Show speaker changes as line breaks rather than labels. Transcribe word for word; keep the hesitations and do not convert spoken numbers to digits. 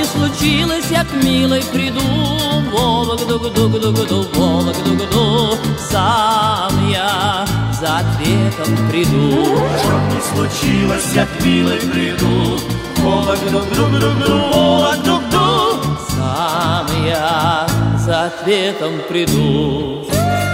случилось, я к милой приду. Вологду-гду-гду-гду, Вологду-гду, сам я за ответом приду.
Что б ни случилось, я к милой приду. Вологду-гду-гду-гду, Вологду-гду,
сам я за ответом приду.